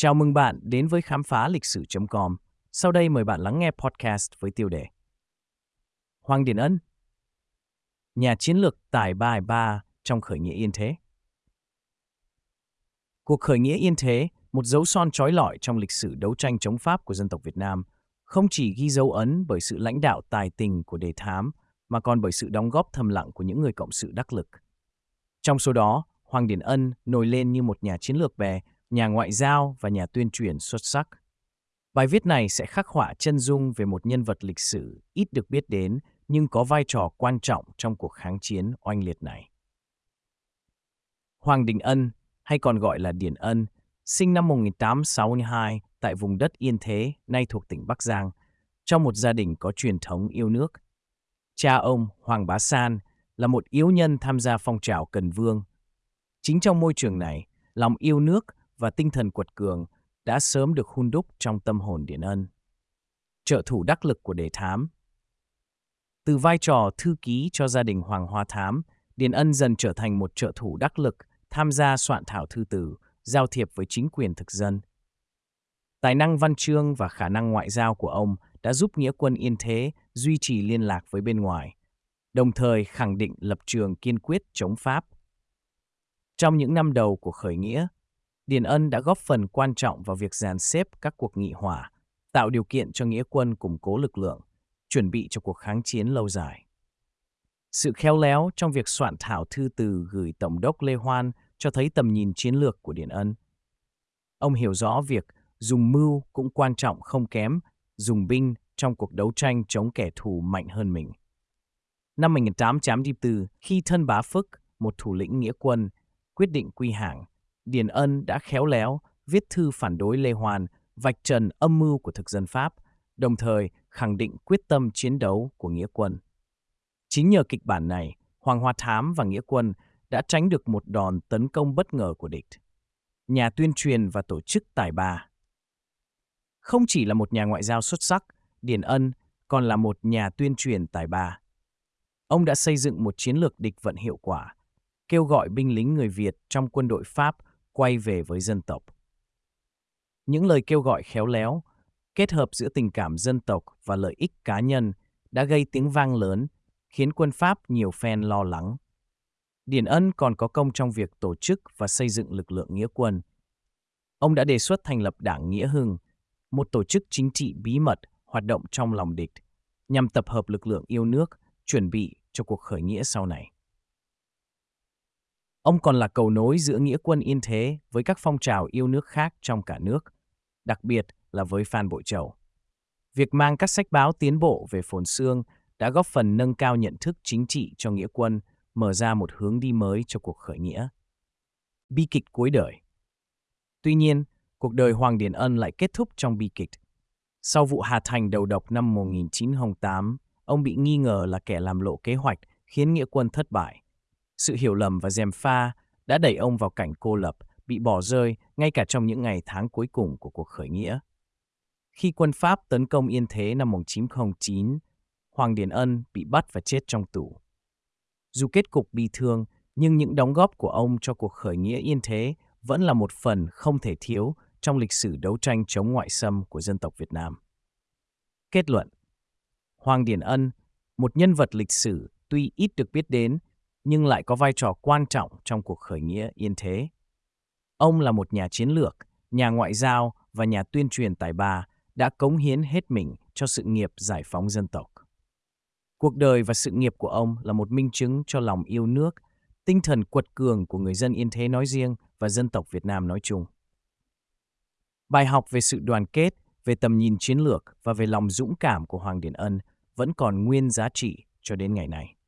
Chào mừng bạn đến với khám phá lịch sử.com. Sau đây mời bạn lắng nghe podcast với tiêu đề Hoàng Điển Ân, nhà chiến lược tài ba trong khởi nghĩa Yên Thế. Cuộc khởi nghĩa Yên Thế, một dấu son chói lọi trong lịch sử đấu tranh chống Pháp của dân tộc Việt Nam, không chỉ ghi dấu ấn bởi sự lãnh đạo tài tình của Đề Thám, mà còn bởi sự đóng góp thầm lặng của những người cộng sự đắc lực. Trong số đó, Hoàng Điển Ân nổi lên như một nhà chiến lược bè, nhà ngoại giao và nhà tuyên truyền xuất sắc. Bài viết này sẽ khắc họa chân dung về một nhân vật lịch sử ít được biết đến nhưng có vai trò quan trọng trong cuộc kháng chiến oanh liệt này. Hoàng Đình Ân, hay còn gọi là Điển Ân, sinh năm 1862 tại vùng đất Yên Thế, nay thuộc tỉnh Bắc Giang, trong một gia đình có truyền thống yêu nước. Cha ông, Hoàng Bá San, là một yếu nhân tham gia phong trào Cần Vương. Chính trong môi trường này, lòng yêu nước và tinh thần quật cường đã sớm được hun đúc trong tâm hồn Điển Ân. Trợ thủ đắc lực của Đề Thám. Từ vai trò thư ký cho gia đình Hoàng Hoa Thám, Điển Ân dần trở thành một trợ thủ đắc lực, tham gia soạn thảo thư từ, giao thiệp với chính quyền thực dân. Tài năng văn chương và khả năng ngoại giao của ông đã giúp nghĩa quân Yên Thế duy trì liên lạc với bên ngoài, đồng thời khẳng định lập trường kiên quyết chống Pháp. Trong những năm đầu của khởi nghĩa, Điển Ân đã góp phần quan trọng vào việc dàn xếp các cuộc nghị hòa, tạo điều kiện cho nghĩa quân củng cố lực lượng, chuẩn bị cho cuộc kháng chiến lâu dài. Sự khéo léo trong việc soạn thảo thư từ gửi Tổng đốc Lê Hoan cho thấy tầm nhìn chiến lược của Điển Ân. Ông hiểu rõ việc dùng mưu cũng quan trọng không kém dùng binh trong cuộc đấu tranh chống kẻ thù mạnh hơn mình. Năm 1884, khi Thân Bá Phức, một thủ lĩnh nghĩa quân, quyết định quy hàng, Điển Ân đã khéo léo viết thư phản đối Lê Hoan, vạch trần âm mưu của thực dân Pháp, đồng thời khẳng định quyết tâm chiến đấu của nghĩa quân. Chính nhờ kịch bản này, Hoàng Hoa Thám và nghĩa quân đã tránh được một đòn tấn công bất ngờ của địch. Nhà tuyên truyền và tổ chức tài ba. Không chỉ là một nhà ngoại giao xuất sắc, Điển Ân còn là một nhà tuyên truyền tài ba. Ông đã xây dựng một chiến lược địch vận hiệu quả, kêu gọi binh lính người Việt trong quân đội Pháp quay về với dân tộc. Những lời kêu gọi khéo léo, kết hợp giữa tình cảm dân tộc và lợi ích cá nhân đã gây tiếng vang lớn, khiến quân Pháp nhiều phen lo lắng. Điển Ân còn có công trong việc tổ chức và xây dựng lực lượng nghĩa quân. Ông đã đề xuất thành lập Đảng Nghĩa Hưng, một tổ chức chính trị bí mật hoạt động trong lòng địch, nhằm tập hợp lực lượng yêu nước, chuẩn bị cho cuộc khởi nghĩa sau này. Ông còn là cầu nối giữa nghĩa quân Yên Thế với các phong trào yêu nước khác trong cả nước, đặc biệt là với Phan Bội Châu. Việc mang các sách báo tiến bộ về Phồn Xương đã góp phần nâng cao nhận thức chính trị cho nghĩa quân, mở ra một hướng đi mới cho cuộc khởi nghĩa. Bi kịch cuối đời. Tuy nhiên, cuộc đời Hoàng Điển Ân lại kết thúc trong bi kịch. Sau vụ Hà Thành đầu độc năm 1908, ông bị nghi ngờ là kẻ làm lộ kế hoạch khiến nghĩa quân thất bại. Sự hiểu lầm và gièm pha đã đẩy ông vào cảnh cô lập, bị bỏ rơi ngay cả trong những ngày tháng cuối cùng của cuộc khởi nghĩa. Khi quân Pháp tấn công Yên Thế năm 1909, Hoàng Điển Ân bị bắt và chết trong tù. Dù kết cục bi thương, nhưng những đóng góp của ông cho cuộc khởi nghĩa Yên Thế vẫn là một phần không thể thiếu trong lịch sử đấu tranh chống ngoại xâm của dân tộc Việt Nam. Kết luận: Hoàng Điển Ân, một nhân vật lịch sử tuy ít được biết đến, nhưng lại có vai trò quan trọng trong cuộc khởi nghĩa Yên Thế. Ông là một nhà chiến lược, nhà ngoại giao và nhà tuyên truyền tài ba, đã cống hiến hết mình cho sự nghiệp giải phóng dân tộc. Cuộc đời và sự nghiệp của ông là một minh chứng cho lòng yêu nước, tinh thần quật cường của người dân Yên Thế nói riêng và dân tộc Việt Nam nói chung. Bài học về sự đoàn kết, về tầm nhìn chiến lược và về lòng dũng cảm của Hoàng Điển Ân vẫn còn nguyên giá trị cho đến ngày nay.